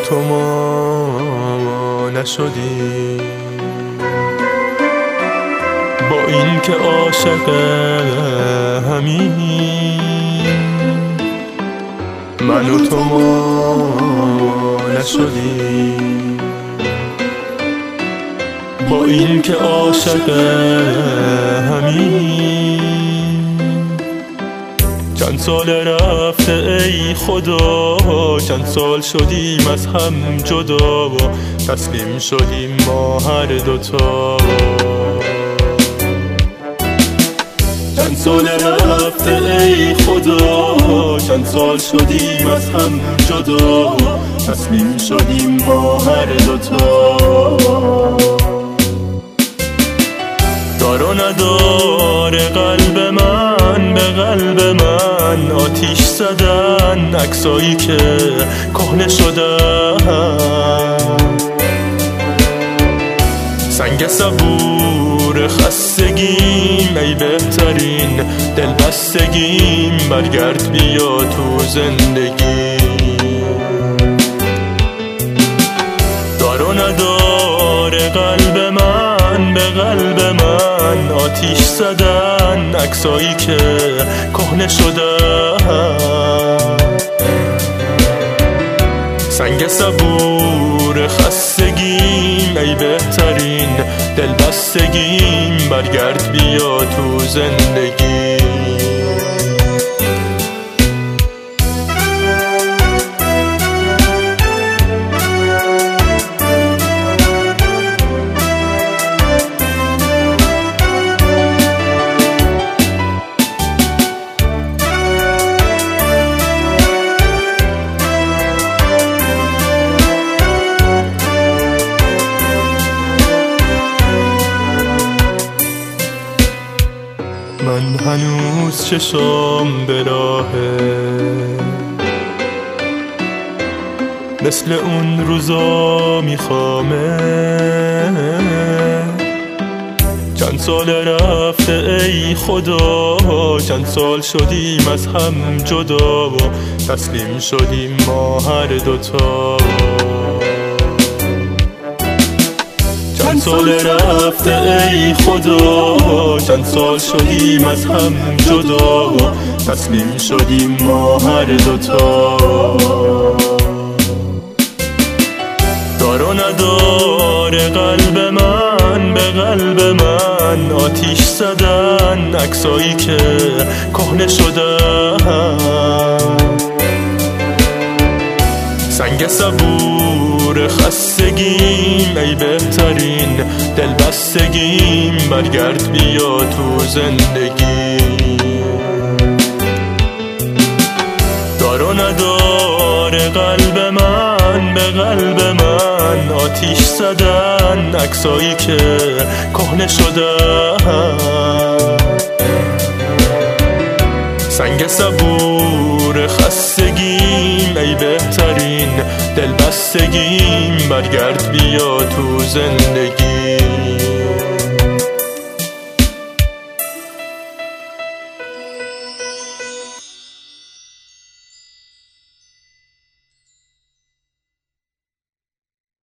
تو ما نشدیم، با این که عاشق همین من و تو ما نشدیم، با این که عاشق همین. چند سال رفته ای خدا، چند سال شدیم از هم جدا، تسلیم شدیم ما هر دوتا. چند سال رفته ای خدا، چند سال شدیم از هم جدا، تسلیم شدیم ما هر دوتا. دار و ندار قلب من به قلب من آتیش زدن، عکسایی که کهنه شدن، سنگ صبور خستگیم ای بهترین دلبستگیم، برگرد بیا تو زندگی. دار و ندار قلب من به قلب من آتیش زدن، عکسایی که کهنه شدن، سنگ صبور خستگیم ای بهترین دلبستگیم، برگرد بیا تو زندگی. من هنوز چشام به راهه، مثل اون روزا میخوامه. چند سال رفته ای خدا، چند سال شدیم از هم جدا، تسلیم شدیم ما هر دوتا. چند سال رفته ای خدا، چند سال شدیم از هم جدا، تسلیم شدیم ما هر دوتا. دار و ندار قلب من به قلب من آتیش زدن، عکسایی که کهنه شدن، سنگ صبور خستگیم ای بهترین دلبستگیم، برگرد بیا تو زندگی. دار و ندار قلب من به قلب من آتیش زدن، عکسایی که کهنه شدن، سنگ صبور خستگیم ای بهترین دلبستگیم، برگرد بیا تو زندگی.